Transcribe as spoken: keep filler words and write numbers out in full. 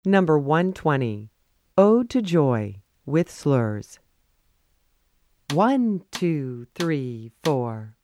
Number one twenty. Ode to Joy with slurs. One, two, three, four.